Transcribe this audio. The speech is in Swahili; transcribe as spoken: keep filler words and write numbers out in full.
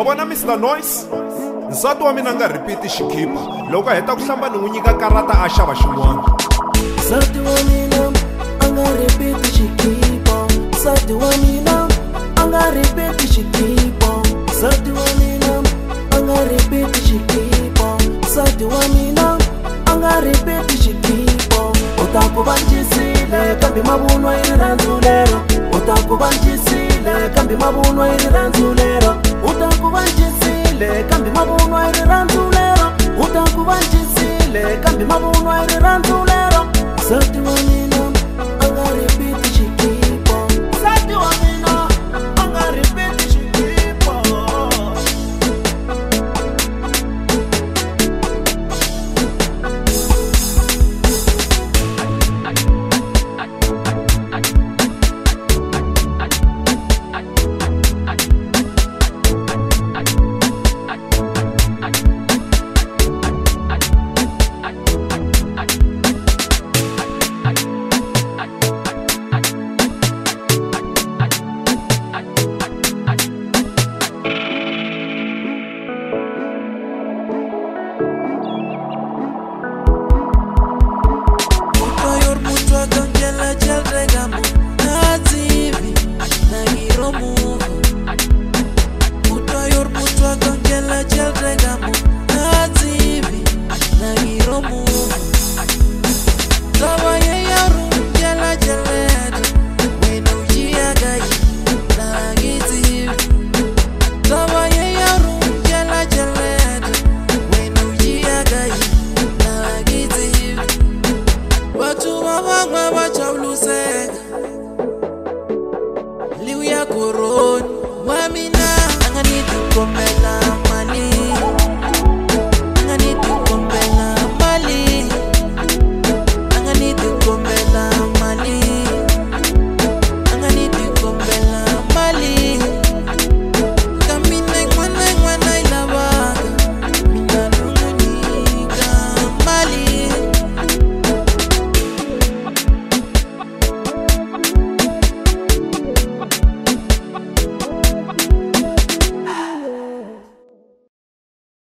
vona mister Noise nsati wa mina nga repeat xikipa loko a heta ku hlamba ni n'wi nyika karata a xava xin'wana. Nsati wa mina a nga repeat xikipa, nsati wa mina a nga repeat xikipa, nsati wa mina a nga repeat xikipa, nsati wa mina a nga repeat xikipa. U ta ku vancisile kambe mavunwa yi rirhandzu lero, u ta ku vancisile kambe mavunwa yi rirhandzu lero, u ta ku vancisile kambe mavunwa yi rirhandzu lero, u ta ku vancisile kambe mavunwa yi rirhandzu lero. Nsati wa mina a nga repeat xikipa, nsati wa mina a nga repeat xikipa. Watu wa wangwa wacha ulusega